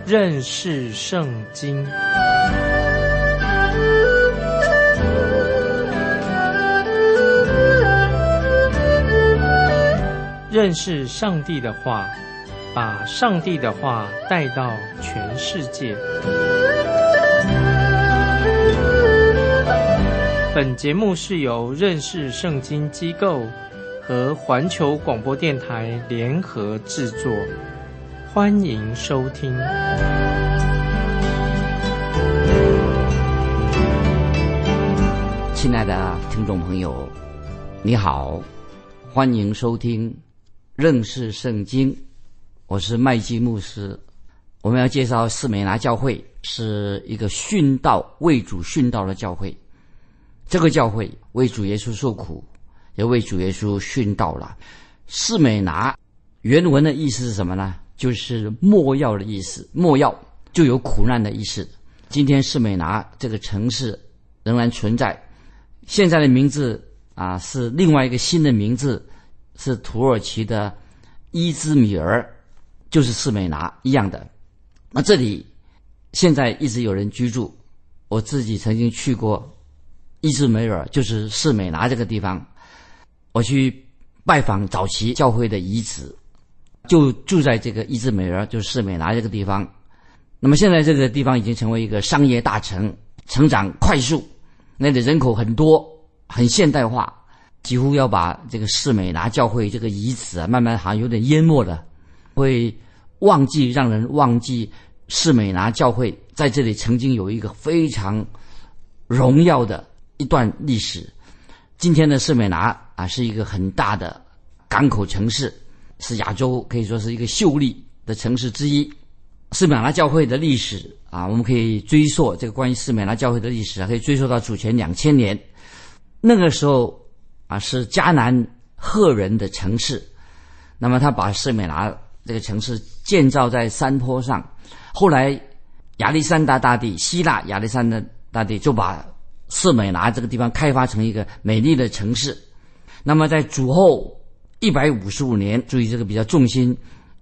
认识圣经。认识上帝的话，把上帝的话带到全世界。本节目是由认识圣经机构和环球广播电台联合制作，欢迎收听。 亲爱的听众朋友，你好，欢迎收听认识圣经，我是麦基牧师。我们要介绍士美拿教会是一个殉道为主殉道的教会。这个教会为主耶稣受苦，也为主耶稣殉道了。士美拿原文的意思是什么呢？就是没药的意思，没药就有苦难的意思。今天士美拿这个城市仍然存在，现在的名字是另外一个新的名字，是土耳其的伊兹米尔，就是士美拿一样的。那这里现在一直有人居住，我自己曾经去过伊兹梅尔，就是士美拿这个地方，我去拜访早期教会的遗址，就住在这个伊兹梅尔，就是士美拿这个地方。那么现在这个地方已经成为一个商业大城，成长快速，那里人口很多，很现代化，几乎要把这个士美拿教会这个遗址慢慢好像有点淹没了，会让人忘记士美拿教会在这里曾经有一个非常荣耀的一段历史。今天的士美拿是一个很大的港口城市，是亚洲可以说是一个秀丽的城市之一。士美拿教会的历史我们可以追溯这个关于士美拿教会的历史可以追溯到主前2000年。那个时候是迦南赫人的城市，那么他把士美拿这个城市建造在山坡上，后来亚历山大大帝，希腊亚历山大大帝就把士美拿这个地方开发成一个美丽的城市。那么在主后155年，注意这个比较重心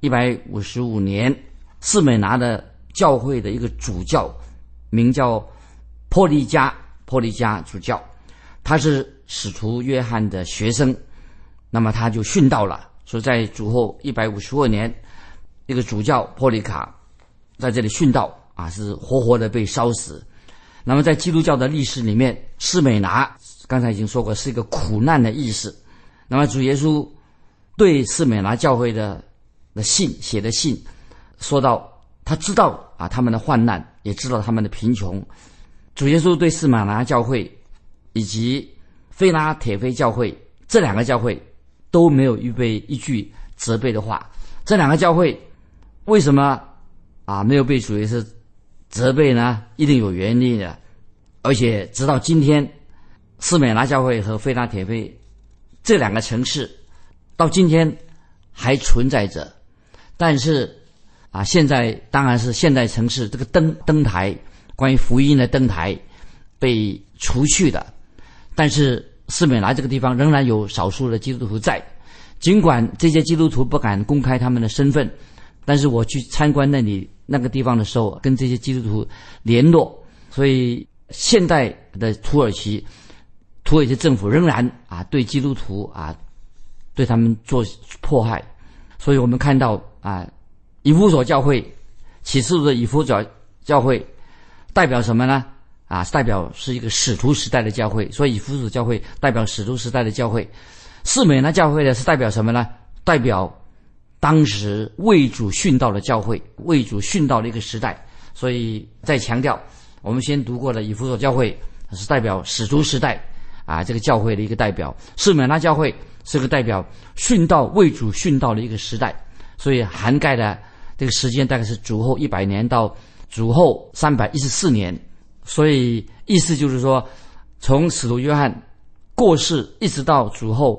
，155年，士美拿的教会的一个主教名叫波利加主教，他是使徒约翰的学生，那么他就殉道了。所以在主后152年，一个主教波利卡在这里殉道是活活的被烧死。那么在基督教的历史里面，士美拿刚才已经说过是一个苦难的意思。那么主耶稣对士美拿教会的写的信说到，他知道他们的患难，也知道他们的贫穷。主耶稣对士美拿教会以及菲拉铁非教会这两个教会都没有预备一句责备的话。这两个教会为什么没有被主耶稣责备呢？一定有原因的。而且直到今天，士美拿教会和菲拉铁非这两个城市到今天还存在着。但是现在当然是现代城市这个灯台，关于福音的灯台被除去的，但是士美拿这个地方仍然有少数的基督徒在。尽管这些基督徒不敢公开他们的身份，但是我去参观那个地方的时候，跟这些基督徒联络，所以现代的土耳其政府仍然对基督徒对他们做迫害。所以我们看到以弗所教会，启示录的以弗所教会代表什么呢？代表是一个使徒时代的教会，所以以弗所教会代表使徒时代的教会。士美拿教会呢是代表什么呢？代表当时为主殉道的教会，为主殉道的一个时代。所以再强调，我们先读过的以弗所教会是代表使徒时代这个教会的一个代表，士美拿教会是个代表殉道为主殉道的一个时代。所以涵盖的这个时间大概是主后100年到主后314年。所以意思就是说，从使徒约翰过世一直到主后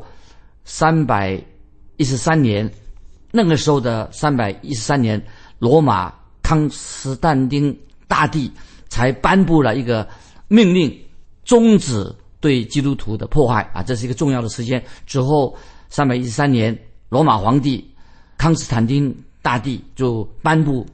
313年，那个时候的313年，罗马康斯坦丁大帝才颁布了一个命令，终止对基督徒的迫害这是一个重要的时间。之后313年，罗马皇帝康斯坦丁大帝就颁布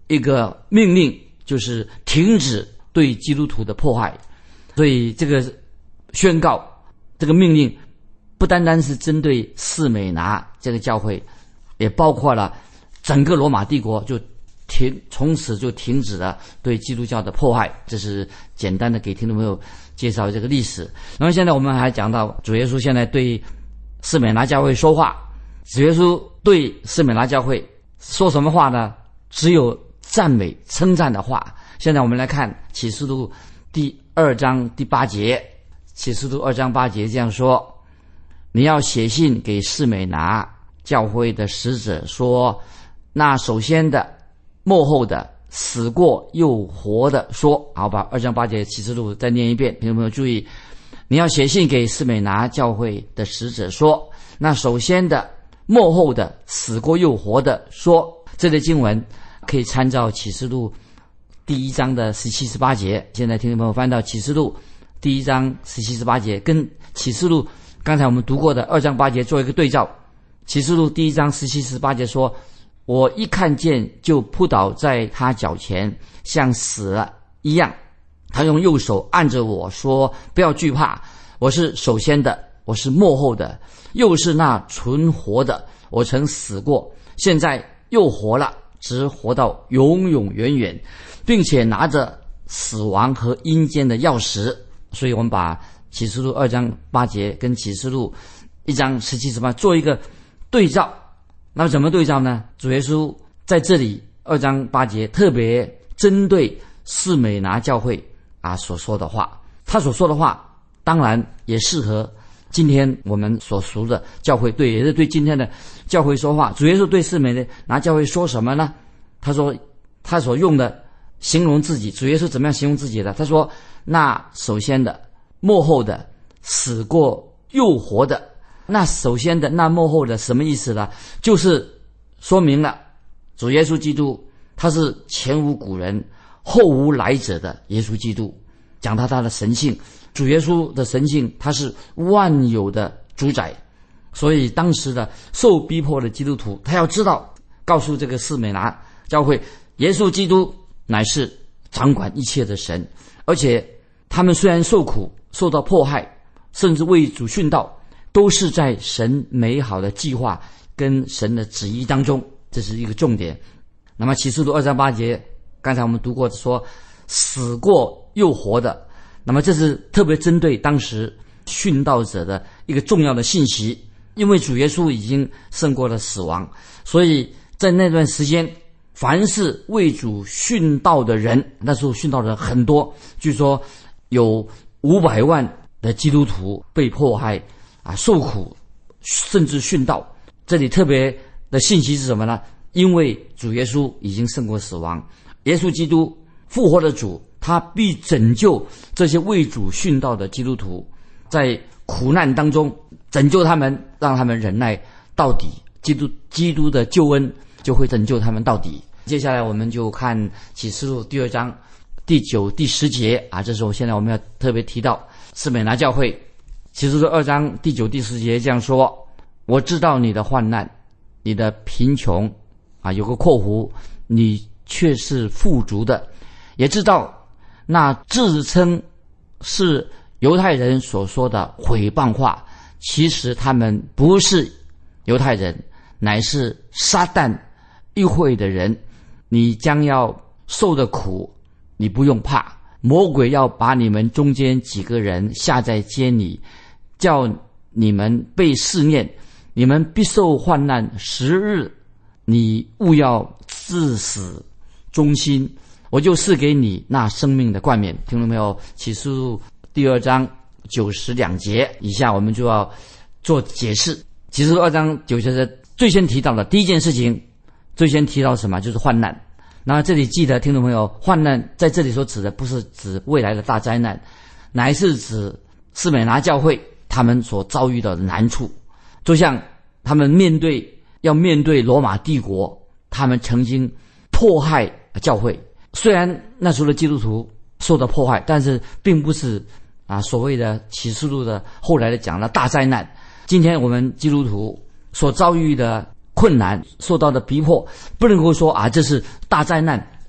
一个命令，就是停止对基督徒的迫害。所以这个宣告，这个命令不单单是针对士美拿这个教会，也包括了整个罗马帝国，从此就停止了对基督教的迫害。这是简单的给听众朋友介绍这个历史。然后现在我们还讲到主耶稣现在对士美拿教会说话，主耶稣对士美拿教会说什么话呢？只有赞美称赞的话。现在我们来看启示录第2章第8节，启示录2章8节这样说：你要写信给士美拿教会的使者说，那首先的末后的死过又活的说。好，把2章8节启示录再念一遍，听众朋友注意，你要写信给士美拿教会的使者说，那首先的末后的死过又活的说。这类经文可以参照启示录第1章的17、18节。现在听众朋友翻到启示录第1章17、18节，跟启示录刚才我们读过的2章8节做一个对照。启示录第1章17、18节说，我一看见就扑倒在他脚前，像死了一样。他用右手按着我说，不要惧怕，我是首先的，我是末后的，又是那存活的。我曾死过，现在又活了，直活到永永远远，并且拿着死亡和阴间的钥匙。所以我们把启示录2章8节跟启示录1章17、18做一个对照。那么怎么对照呢？主耶稣在这里2章8节特别针对士美拿教会所说的话，他所说的话当然也适合今天我们所熟的教会，也是对今天的教会说话。主耶稣对士美拿教会说什么呢？他说他所用的形容自己，主耶稣怎么样形容自己的？他说，那首先的末后的死过又活的。那首先的那末后的什么意思呢？就是说明了主耶稣基督他是前无古人后无来者的耶稣基督，讲到他的神性。主耶稣的神性，他是万有的主宰。所以当时的受逼迫的基督徒，他要知道，告诉这个士美拿教会，耶稣基督乃是掌管一切的神，而且他们虽然受苦受到迫害，甚至为主殉道，都是在神美好的计划跟神的旨意当中，这是一个重点。那么启示录2章8节刚才我们读过，说死过又活的，那么这是特别针对当时殉道者的一个重要的信息。因为主耶稣已经胜过了死亡，所以在那段时间，凡是为主殉道的人，那时候殉道的人很多，据说有500万的基督徒被迫害受苦，甚至殉道。这里特别的信息是什么呢？因为主耶稣已经胜过死亡，耶稣基督复活的主，他必拯救这些为主殉道的基督徒，在苦难当中拯救他们，让他们忍耐到底，基督的救恩就会拯救他们到底。接下来我们就看启示录第2章第9、第10节这时候现在我们要特别提到士美拿教会。启示录2章第9、第10节这样说，我知道你的患难，你的贫穷有个括弧，你却是富足的，也知道那自称是犹太人所说的毁谤话，其实他们不是犹太人，乃是撒旦议会的人。你将要受的苦，你不用怕，魔鬼要把你们中间几个人下在监里，叫你们被试验，你们必受患难10日，你务要至死忠心，我就赐给你那生命的冠冕。听到没有？启示录第2章9、10两节，以下我们就要做解释。启示录2章9节最先提到的第一件事情，最先提到什么？就是患难。那这里记得听众朋友，患难在这里所指的不是指未来的大灾难，乃是指士美拿教会他们所遭遇到的难处。就像他们要面对罗马帝国，他们曾经迫害教会，虽然那时候的基督徒受到迫害，但是并不是所谓的启示录的后来的讲的大灾难。今天我们基督徒所遭遇的困难，受到的逼迫，不能够说这是大灾难，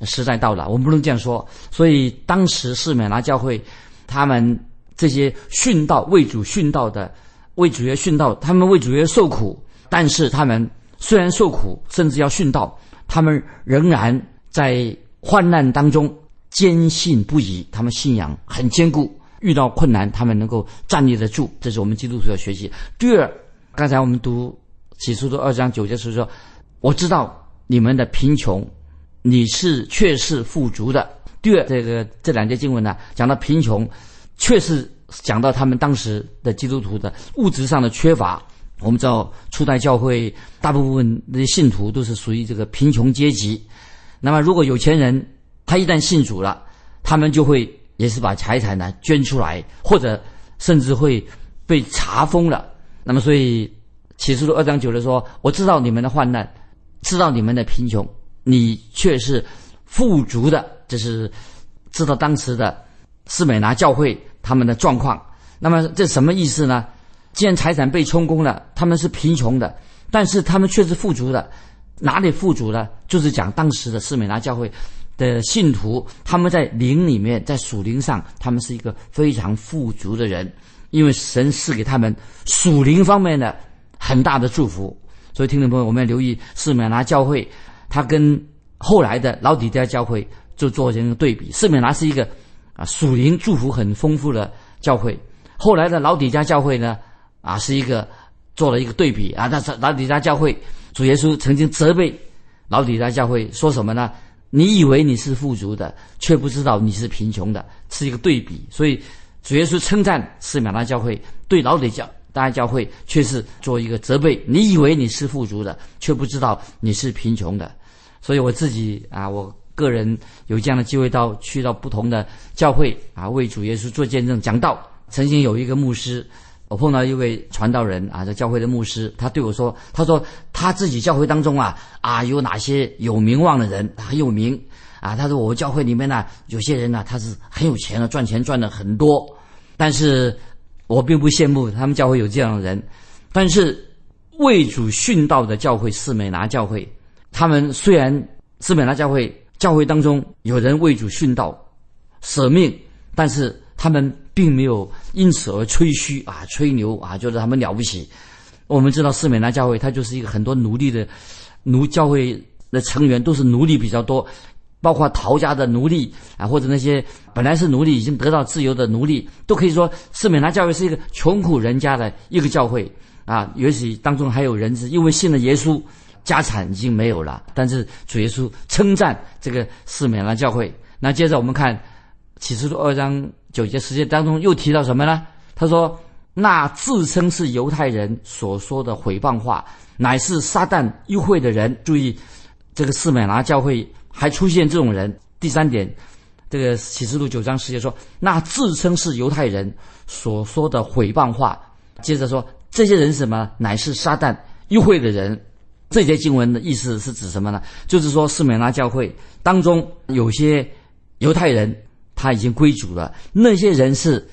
时代到了，我们不能这样说。所以当时士美拿教会，他们这些殉道为主殉道的，为主耶稣殉道，他们为主耶稣受苦，但是他们虽然受苦，甚至要殉道，他们仍然在患难当中坚信不疑，他们信仰很坚固，遇到困难他们能够站立得住，这是我们基督徒要学习。第二，刚才我们读启示录2章9节时说，我知道你们的贫穷，你却是富足的。第二，这两节经文呢，讲到贫穷，确实讲到他们当时的基督徒的物质上的缺乏。我们知道初代教会大部分这些信徒都是属于这个贫穷阶级，那么如果有钱人他一旦信主了，他们就会也是把财产呢捐出来，或者甚至会被查封了。那么所以启示录2章9节说，我知道你们的患难，知道你们的贫穷，你却是富足的。这是知道当时的士美拿教会他们的状况。那么这什么意思呢？既然财产被充公了，他们是贫穷的，但是他们却是富足的。哪里富足呢？就是讲当时的士美拿教会的信徒，他们在灵里面，在属灵上，他们是一个非常富足的人，因为神赐给他们属灵方面的很大的祝福。所以听众朋友，我们要留意士美拿教会，他跟后来的老底嘉教会就做这个对比。士美拿是一个属灵祝福很丰富的教会，后来的老底嘉教会呢是一个做了一个对比啊。但是老底嘉教会，主耶稣曾经责备老底嘉教会说什么呢？你以为你是富足的，却不知道你是贫穷的，是一个对比。所以主耶稣称赞士美拿教会，对老底嘉教会却是做一个责备，你以为你是富足的，却不知道你是贫穷的。所以我自己我个人有这样的机会去到不同的教会为主耶稣做见证讲道。曾经有一个牧师，我碰到一位传道人这教会的牧师，他对我说，他说他自己教会当中有哪些有名望的人很有名他说我教会里面有些人他是很有钱的，赚钱赚了很多，但是我并不羡慕他们教会有这样的人。但是为主殉道的教会士美拿教会，他们虽然士美拿教会当中有人为主殉道舍命，但是他们并没有因此而吹嘘吹牛觉得他们了不起。我们知道士美拿教会它就是一个很多教会的成员都是奴隶比较多，包括逃家的奴隶或者那些本来是奴隶已经得到自由的奴隶，都可以说士美拿教会是一个穷苦人家的一个教会也许当中还有人是因为信了耶稣，家产已经没有了，但是主耶稣称赞这个士美拿教会。那接着我们看启示录2章9节10节当中又提到什么呢？他说，那自称是犹太人所说的毁谤话，乃是撒旦诱惑的人。注意这个士美拿教会还出现这种人。第三点，这个启示录9章10节说，那自称是犹太人所说的毁谤话，接着说这些人是什么？乃是撒旦诱惑的人。这节经文的意思是指什么呢？就是说士美拿教会当中有些犹太人他已经归主了，那些人是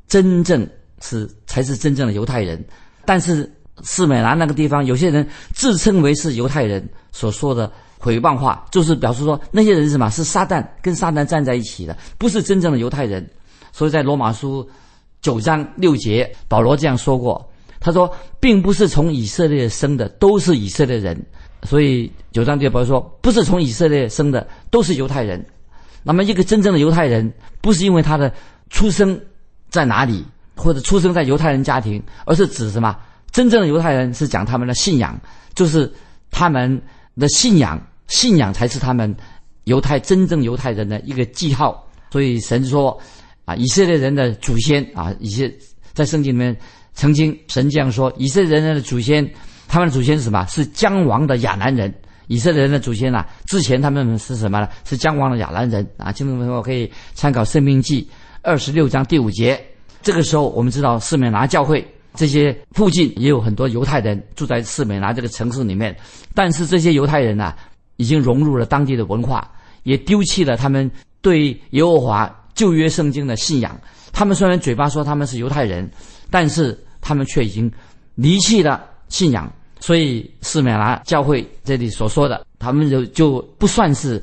才是真正的犹太人。但是士美拿那个地方有些人自称为是犹太人所说的毁谤话，就是表示说那些人是什么？是撒旦，跟撒旦站在一起的，不是真正的犹太人。所以在罗马书9章6节保罗这样说过，他说并不是从以色列生的都是以色列人。所以9章6节保罗说，不是从以色列生的都是犹太人。那么一个真正的犹太人不是因为他的出生在哪里，或者出生在犹太人家庭，而是指什么？真正的犹太人是讲他们的信仰，就是他们的信仰才是他们真正犹太人的一个记号。所以神说以色列人的祖先在圣经里面曾经神这样说，以色列人的祖先，他们的祖先是什么？是将亡的亚兰人。以色列人的祖先之前他们是什么呢？是将亡的亚兰人听众朋友可以参考申命记26章第5节。这个时候我们知道士美拿教会这些附近也有很多犹太人住在士美拿这个城市里面，但是这些犹太人已经融入了当地的文化，也丢弃了他们对耶和华旧约圣经的信仰。他们虽然嘴巴说他们是犹太人，但是他们却已经离弃了信仰。所以士美拿教会这里所说的他们就不算是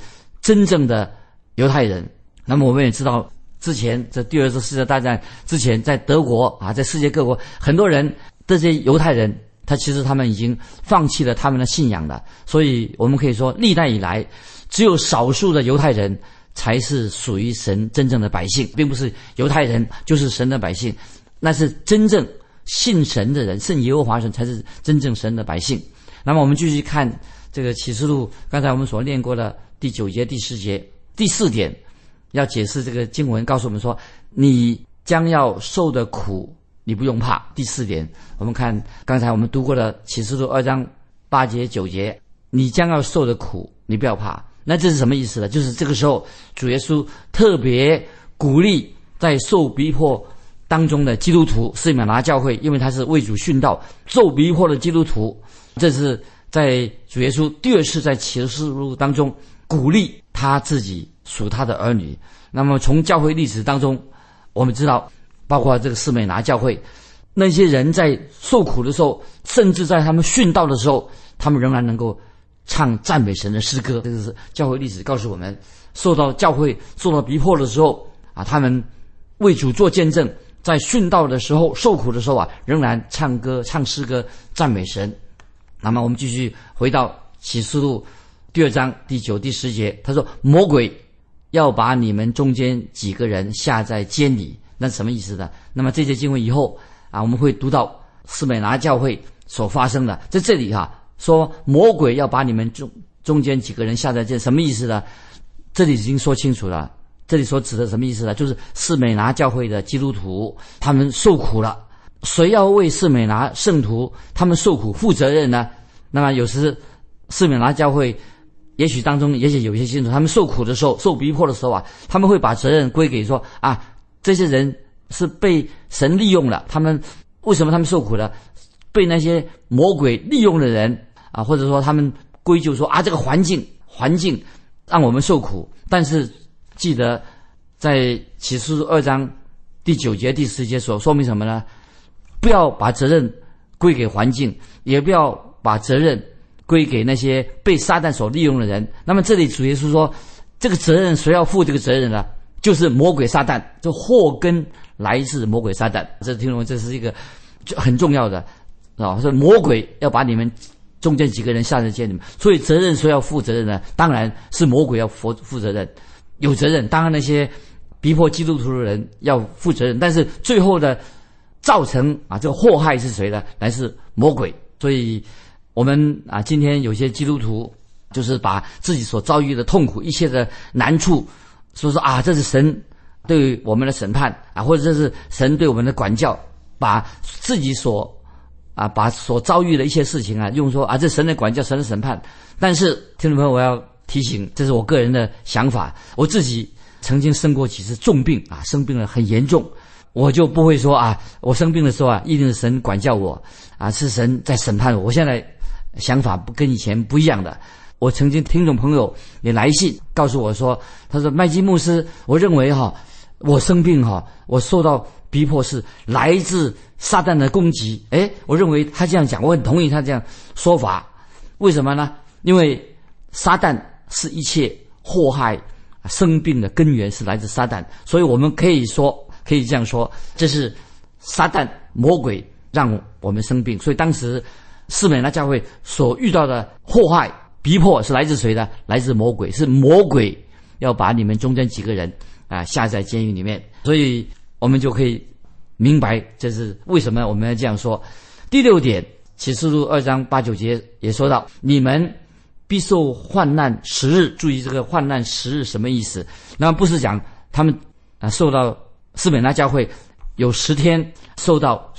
真正的犹太人。那么我们也知道，之前在第二次世界大战之前，在德国啊，在世界各国，很多人这些犹太人，其实他们已经放弃了他们的信仰了。所以我们可以说，历代以来，只有少数的犹太人才是属于神真正的百姓，并不是犹太人就是神的百姓，那是真正信神的人，信耶和华神才是真正神的百姓。那么我们继续看这个启示录，刚才我们所念过的第9节、第10节，第4点要解释这个经文，告诉我们说，你将要受的苦，你不用怕。第4点，我们看刚才我们读过的启示录2章8节、9节，你将要受的苦，你不要怕。那这是什么意思呢？就是这个时候主耶稣特别鼓励在受逼迫当中的基督徒，士米拿教会，因为他是为主殉道受逼迫的基督徒，这是在主耶稣第2次在启示录当中鼓励他自己属他的儿女。那么从教会历史当中我们知道，包括这个士米拿教会，那些人在受苦的时候，甚至在他们殉道的时候，他们仍然能够唱赞美神的诗歌。这个是教会历史告诉我们，教会受到逼迫的时候啊，他们为主做见证，在殉道的时候受苦的时候啊，仍然唱歌唱诗歌赞美神。那么我们继续回到启示录第2章第9、第10节，他说魔鬼要把你们中间几个人下在监里。那什么意思呢？那么这些经文以后啊，我们会读到士米拿教会所发生的。在这里说魔鬼要把你们中间几个人下在监，什么意思呢？这里已经说清楚了。这里所指的什么意思呢？就是士米拿教会的基督徒他们受苦了，谁要为士米拿圣徒他们受苦负责任呢？那么有时士米拿教会也许当中也许有一些信徒，他们受苦的时候，受逼迫的时候啊，他们会把责任归给说啊，这些人是被神利用了，他们为什么他们受苦了？被那些魔鬼利用的人啊，或者说他们归咎说啊，这个环境让我们受苦。但是记得在启示录2章第9节、第10节所说明什么呢？不要把责任归给环境，也不要把责任归给那些被撒旦所利用的人。那么这里主耶稣说，这个责任谁要负这个责任呢？就是魔鬼撒旦，这祸根来自魔鬼撒旦。这听懂吗？这是一个很重要的啊，说魔鬼要把你们中间几个人下在监里，所以责任谁要负责任呢？当然是魔鬼要负责任，有责任。当然那些逼迫基督徒的人要负责任，但是最后的造成这个祸害是谁呢？来自魔鬼。所以我们今天有些基督徒就是把自己所遭遇的痛苦、一切的难处，说这是神对我们的审判或者这是神对我们的管教，把自己把所遭遇的一些事情用说这神的管教、神的审判。但是听众朋友，我要提醒，这是我个人的想法，我自己曾经生过几次重病生病了很严重，我就不会说我生病的时候一定是神管教我是神在审判我。我现在想法跟以前不一样的。我曾经听众朋友也来信告诉我说，他说麦基牧师，我认为我生病我受到逼迫是来自撒旦的攻击。我认为他这样讲，我很同意他这样说法。为什么呢？因为撒旦是一切祸害生病的根源，是来自撒旦，所以我们可以这样说，这是撒旦魔鬼让我们生病。所以当时士米拿教会所遇到的祸害逼迫是来自谁呢？来自魔鬼，是魔鬼要把你们中间几个人下在监狱里面。所以我们就可以明白这是为什么我们要这样说。第6点，启示录2章8、9节也说到，你们必受患难10日。注意这个患难10日什么意思？那不是讲他们受到士米拿教会有10天受到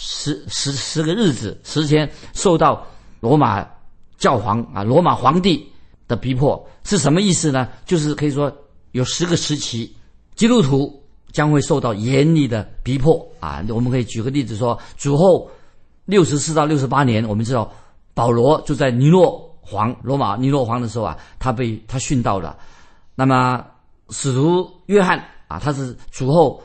10个日子，10天受到罗马教皇罗马皇帝的逼迫，是什么意思呢？就是可以说有10个时期，基督徒将会受到严厉的逼迫我们可以举个例子说，主后64到68年，我们知道保罗就在罗马尼诺皇的时候他殉道了。那么使徒约翰他是主后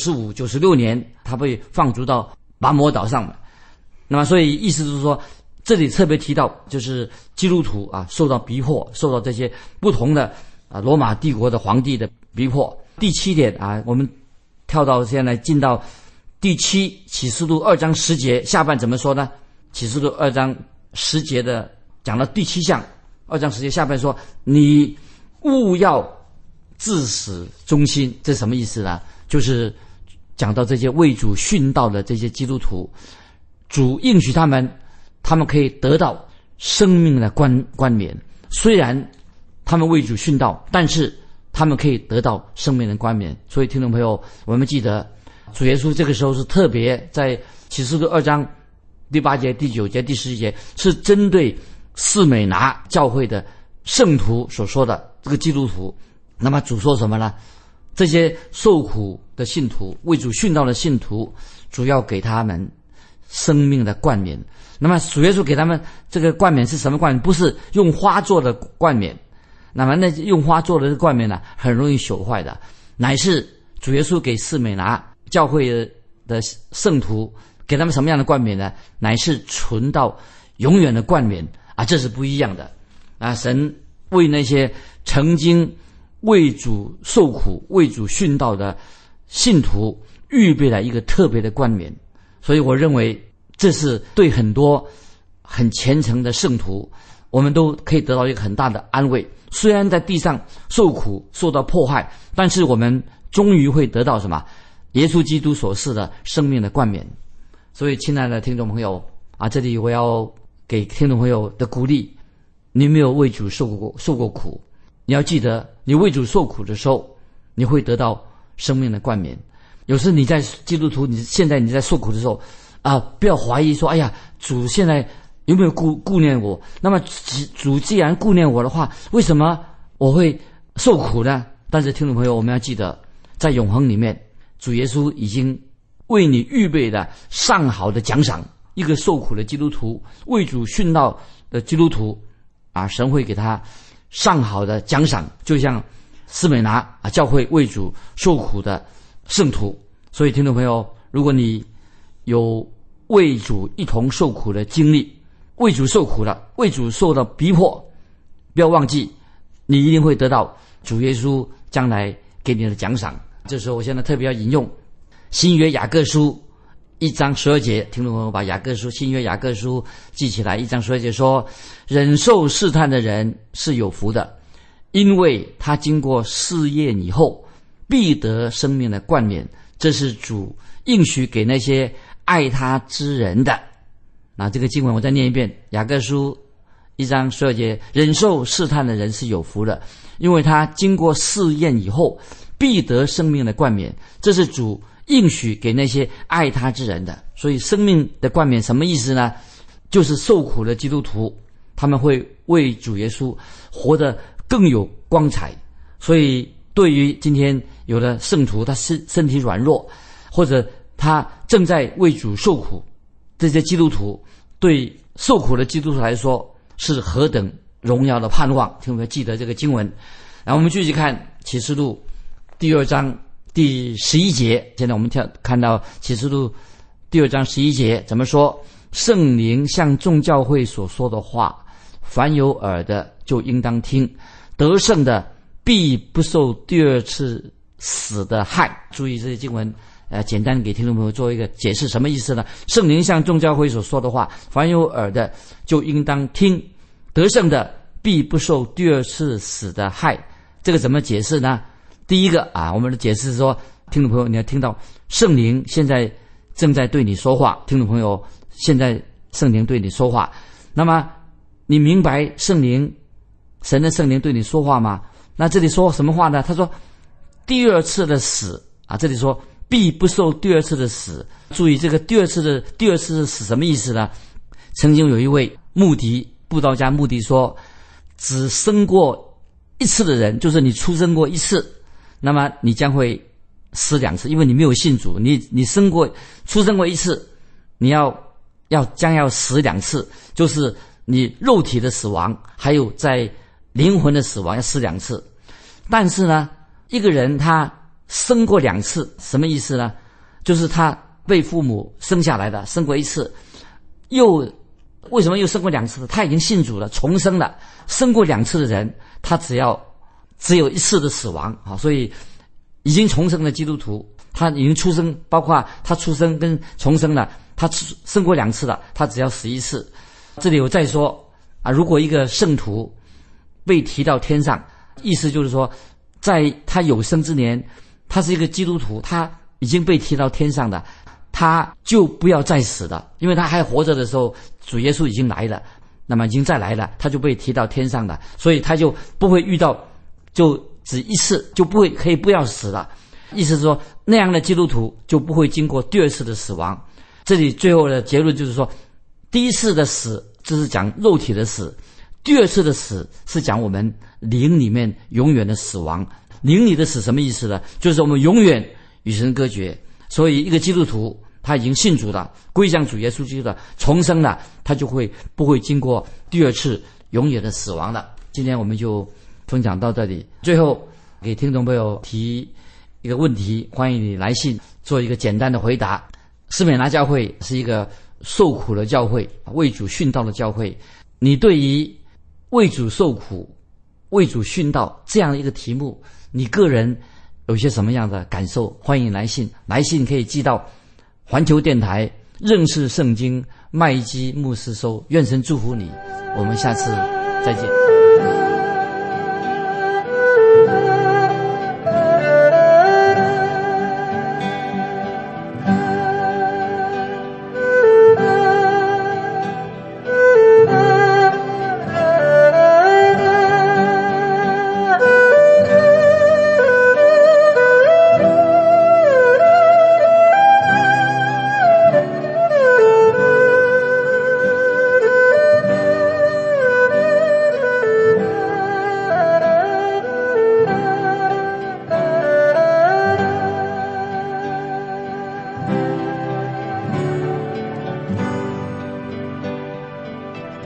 95、96年，他被放逐到拔摩岛上。那么所以意思就是说，这里特别提到就是基督徒受到逼迫，受到这些不同的罗马帝国的皇帝的逼迫。第7点啊，我们跳到现在进到第7启示录2章10节下半怎么说呢？启示录2章10节的讲到第7项，2章10节下半说，你务要自始忠心，这什么意思呢？就是讲到这些为主殉道的这些基督徒，主应许他们可以得到生命的冠冕。虽然他们为主殉道，但是他们可以得到生命的冠冕。所以听众朋友，我们记得主耶稣这个时候是特别在启示录2章第8节、第9节、第11节，是针对士美拿教会的圣徒所说的这个基督徒。那么主说什么呢？这些受苦的信徒，为主殉道的信徒，主要给他们生命的冠冕。那么主耶稣给他们这个冠冕是什么冠冕？不是用花做的冠冕。那么那用花做的冠冕呢，很容易朽坏的，乃是主耶稣给士美拿教会的圣徒，给他们什么样的冠冕呢？乃是存到永远的冠冕啊，这是不一样的啊！神为那些曾经为主受苦、为主殉道的信徒预备了一个特别的冠冕，所以我认为这是对很多很虔诚的圣徒，我们都可以得到一个很大的安慰。虽然在地上受苦、受到迫害，但是我们终于会得到什么？耶稣基督所赐的生命的冠冕。所以亲爱的听众朋友啊，这里我要给听众朋友的鼓励，你没有为主受过苦，你要记得，你为主受苦的时候，你会得到生命的冠冕。有时你在基督徒，现在你在受苦的时候啊，不要怀疑说，哎呀，主现在有没有顾念我？那么主既然顾念我的话，为什么我会受苦呢？但是听众朋友，我们要记得，在永恒里面，主耶稣已经为你预备了上好的奖赏。一个受苦的基督徒，为主殉道的基督徒啊，神会给他上好的奖赏，就像士美拿啊教会为主受苦的圣徒。所以听众朋友，如果你有为主一同受苦的经历，为主受苦了，为主受到逼迫，不要忘记，你一定会得到主耶稣将来给你的奖赏。这时候我现在特别要引用新约雅各书1章12节，听众朋友把新约雅各书记起来。1章12节说，忍受试探的人是有福的，因为他经过试验以后，必得生命的冠冕，这是主应许给那些爱他之人的。那这个经文我再念一遍，雅各书1章12节，忍受试探的人是有福的，因为他经过试验以后，必得生命的冠冕，这是主应许给那些爱他之人的。所以生命的冠冕什么意思呢？就是受苦的基督徒，他们会为主耶稣活得更有光彩。所以对于今天有的圣徒，他身体软弱，或者他正在为主受苦，这些基督徒对受苦的基督徒来说是何等荣耀的盼望。听我们记得这个经文。然后我们继续看启示录第2章第11节。现在我们看到启示录第2章11节怎么说？圣灵向众教会所说的话，凡有耳的就应当听，得胜的必不受第二次死的害。注意这些经文简单给听众朋友做一个解释，什么意思呢？圣灵向众教会所说的话，凡有耳的就应当听，得胜的必不受第二次死的害。这个怎么解释呢？第一个我们的解释是说，听众朋友，你要听到圣灵现在正在对你说话。听众朋友，现在圣灵对你说话，那么你明白神的圣灵对你说话吗？那这里说什么话呢？他说第二次的死这里说必不受第二次的死。注意这个第二次的死什么意思呢？曾经有一位布道家穆迪说，只生过一次的人，就是你出生过一次，那么你将会死2次，因为你没有信主，你出生过一次，你将要死2次，就是你肉体的死亡，还有在灵魂的死亡要死2次。但是呢，一个人他生过2次，什么意思呢？就是他被父母生下来的，生过一次，为什么又生过2次？他已经信主了，重生了。生过2次的人，他只要只有一次的死亡啊，所以已经重生的基督徒，他已经出生，包括他出生跟重生了，他生过2次了，他只要死一次。这里有再说啊，如果一个圣徒被提到天上，意思就是说，在他有生之年，他是一个基督徒，他已经被提到天上的，他就不要再死了，因为他还活着的时候，主耶稣已经来了，那么已经再来了，他就被提到天上的，所以他就不会遇到，就只一次就不会可以不要死了。意思是说，那样的基督徒就不会经过第2次的死亡。这里最后的结论就是说，第1次的死就是讲肉体的死，第2次的死是讲我们灵里面永远的死亡。灵里的死什么意思呢？就是我们永远与神隔绝。所以一个基督徒他已经信主了，归向主耶稣基督的，重生了，他就不会经过第2次永远的死亡了。今天我们就分享到这里。最后给听众朋友提一个问题，欢迎你来信做一个简单的回答。斯美拿教会是一个受苦的教会，为主殉道的教会，你对于为主受苦、为主殉道这样一个题目，你个人有些什么样的感受？欢迎来信，来信可以寄到环球电台认识圣经麦基牧师收。愿神祝福你，我们下次再见。